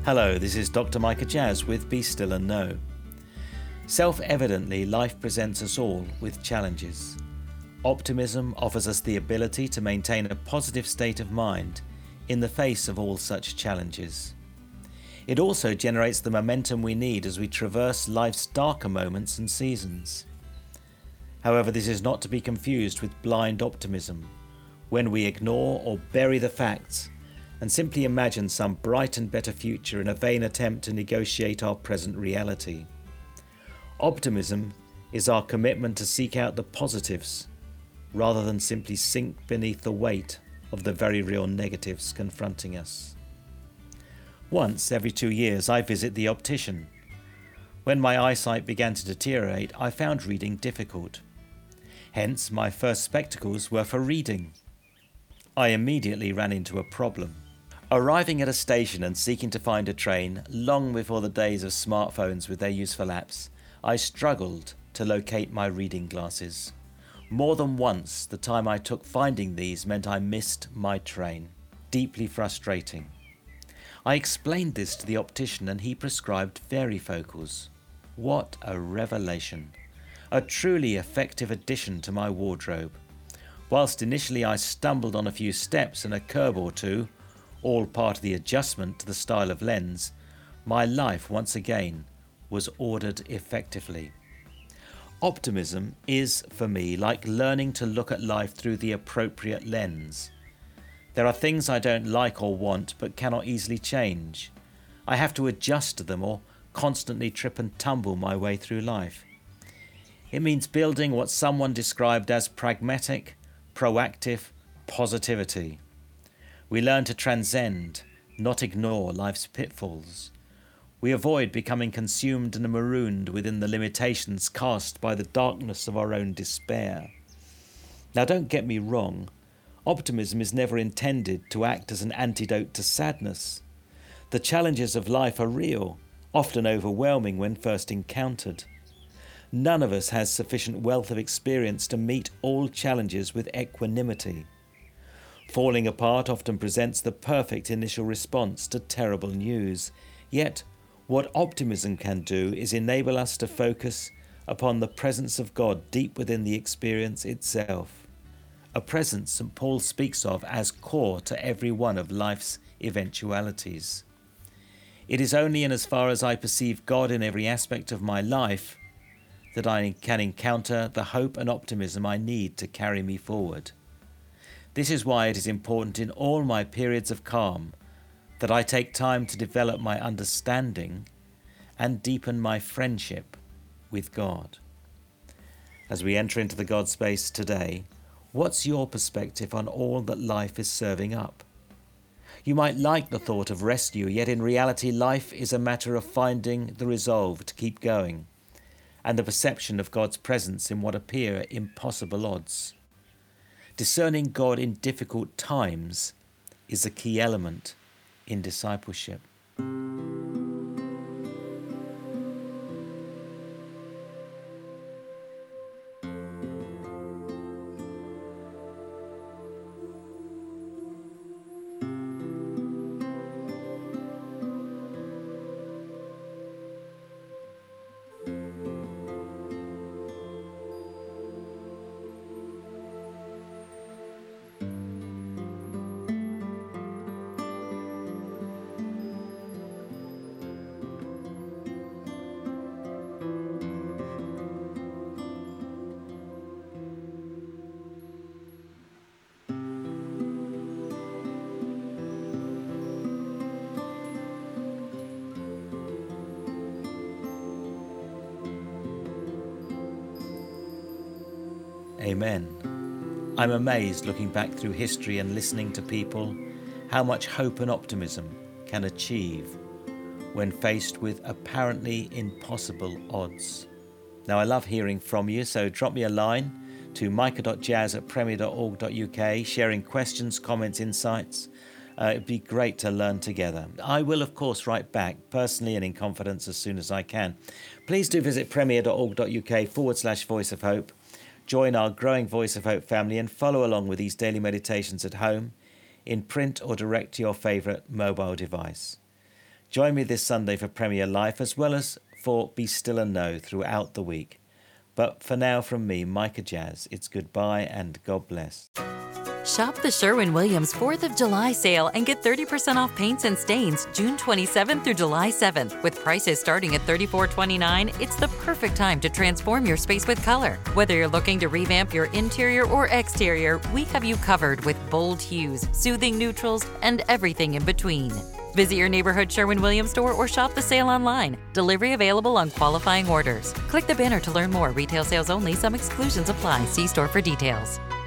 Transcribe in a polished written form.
Hello, this is Dr. Micah Jazz with Be Still and Know. Self-evidently, life presents us all with challenges. Optimism offers us the ability to maintain a positive state of mind in the face of all such challenges. It also generates the momentum we need as we traverse life's darker moments and seasons. However, this is not to be confused with blind optimism, when we ignore or bury the facts and simply imagine some bright and better future in a vain attempt to negotiate our present reality. Optimism is our commitment to seek out the positives, rather than simply sink beneath the weight of the very real negatives confronting us. Once every 2 years I visit the optician. When my eyesight began to deteriorate, I found reading difficult. Hence, my first spectacles were for reading. I immediately ran into a problem. Arriving at a station and seeking to find a train, long before the days of smartphones with their useful apps, I struggled to locate my reading glasses. More than once, the time I took finding these meant I missed my train. Deeply frustrating. I explained this to the optician and he prescribed varifocals. What a revelation. A truly effective addition to my wardrobe. Whilst initially I stumbled on a few steps and a curb or two, all part of the adjustment to the style of lens, my life once again was ordered effectively. Optimism is, for me, like learning to look at life through the appropriate lens. There are things I don't like or want but cannot easily change. I have to adjust to them or constantly trip and tumble my way through life. It means building what someone described as pragmatic, proactive positivity. We learn to transcend, not ignore life's pitfalls. We avoid becoming consumed and marooned within the limitations cast by the darkness of our own despair. Now, don't get me wrong. Optimism is never intended to act as an antidote to sadness. The challenges of life are real, often overwhelming when first encountered. None of us has sufficient wealth of experience to meet all challenges with equanimity. Falling apart often presents the perfect initial response to terrible news. Yet, what optimism can do is enable us to focus upon the presence of God deep within the experience itself. A presence St. Paul speaks of as core to every one of life's eventualities. It is only in as far as I perceive God in every aspect of my life that I can encounter the hope and optimism I need to carry me forward. This is why it is important in all my periods of calm that I take time to develop my understanding and deepen my friendship with God. As we enter into the God space today, what's your perspective on all that life is serving up? You might like the thought of rescue, yet in reality life is a matter of finding the resolve to keep going and the perception of God's presence in what appear impossible odds. Discerning God in difficult times is a key element in discipleship. Amen. I'm amazed looking back through history and listening to people how much hope and optimism can achieve when faced with apparently impossible odds. Now, I love hearing from you, so drop me a line to micah.jazz@premier.org.uk, sharing questions, comments, insights. It'd be great to learn together. I will, of course, write back personally and in confidence as soon as I can. Please do visit premier.org.uk/Voice of Hope. Join our growing Voice of Hope family and follow along with these daily meditations at home, in print or direct to your favourite mobile device. Join me this Sunday for Premier Life as well as for Be Still and Know throughout the week. But for now, from me, Micah Jazz, it's goodbye and God bless. Shop the Sherwin-Williams 4th of July sale and get 30% off paints and stains June 27th through July 7th. With prices starting at $34.29, it's the perfect time to transform your space with color. Whether you're looking to revamp your interior or exterior, we have you covered with bold hues, soothing neutrals, and everything in between. Visit your neighborhood Sherwin-Williams store or shop the sale online. Delivery available on qualifying orders. Click the banner to learn more. Retail sales only. Some exclusions apply. See store for details.